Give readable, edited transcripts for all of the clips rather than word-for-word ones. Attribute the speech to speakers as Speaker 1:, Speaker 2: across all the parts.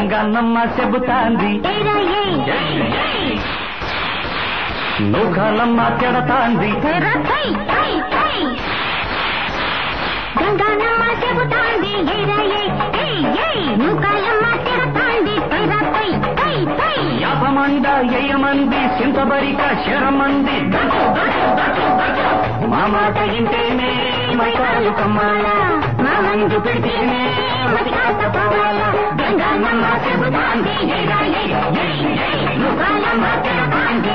Speaker 1: గంగన్నమ్మ చెబుతాంది నూకాలమ్మ తిడతాంది
Speaker 2: గంగన్నమ్మ చెబుతాంది నూకాలమ్మ తిడతాంది
Speaker 1: 50 మంది 1 మంది సింతబరిక శరమంది మా మాట ఇంటేనే మైకాలు కమ్మాల
Speaker 2: మా మందు పెడితేనే గంగన్నమ్మ చెబుతాంది నూకాలమ్మ తిడతాంది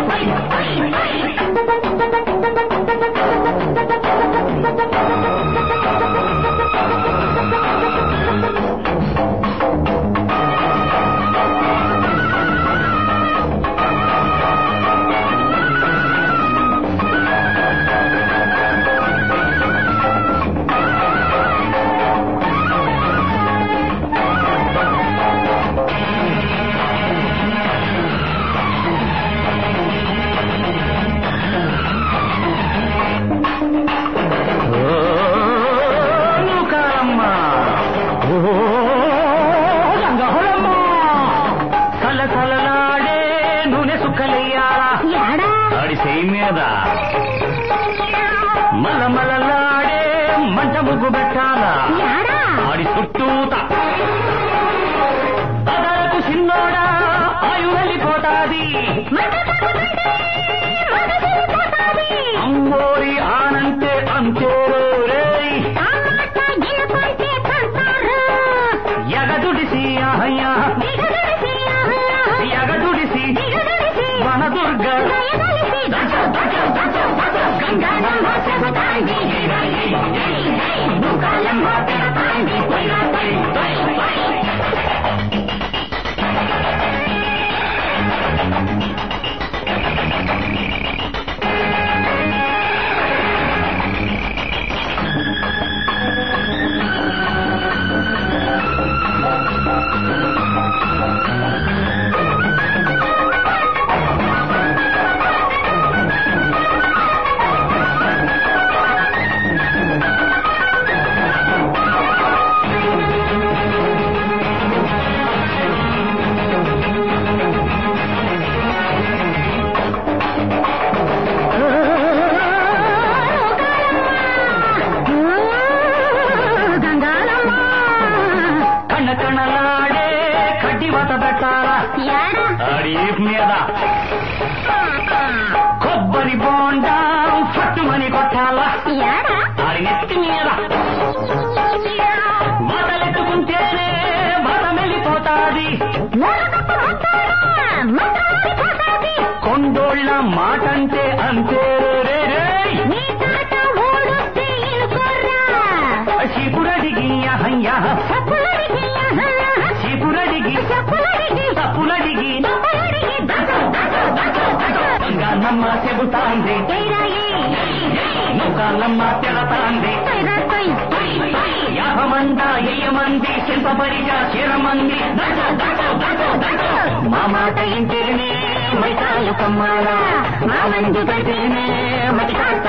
Speaker 1: మీద మలమలలాడే మంట ముగ్గు పెట్టాలా ఆడి చుట్టూత అదరకు చిన్నోడా ఆయు వెళ్ళిపోతాది అమ్మోరి ఆనంటే అంతేరో రే ఎగదుడిసి అహయ్యా ఎగదుడిసి వనదుర్గ గంగన్నమ్మ చెబుతాంది నూకాలమ్మ తిడతాంది కణకణలాడే కడ్డివత పెట్టాలా ఆడి మీద కొబ్బరి బోండా ఫట్టుమని కొట్టాలా ఆడి నెత్తి మీద మతలెత్తుకుంటేనే మతం వెళ్ళిపోతాది కొండోళ్ళ మాటంటే అంతే రే శిపురడిగి అహయ్యా శిపురడిగి తప్పులడిగి గంగన్నమ్మ చెబుతాంది నూకాలమ్మ తిడతాంది 50 మంది 1 మంది శిల్పపరిగా చిరమంది మా మాట ఇంటినే మైకాలు కమ్మాలా మా మంది పెడితేనే మటికా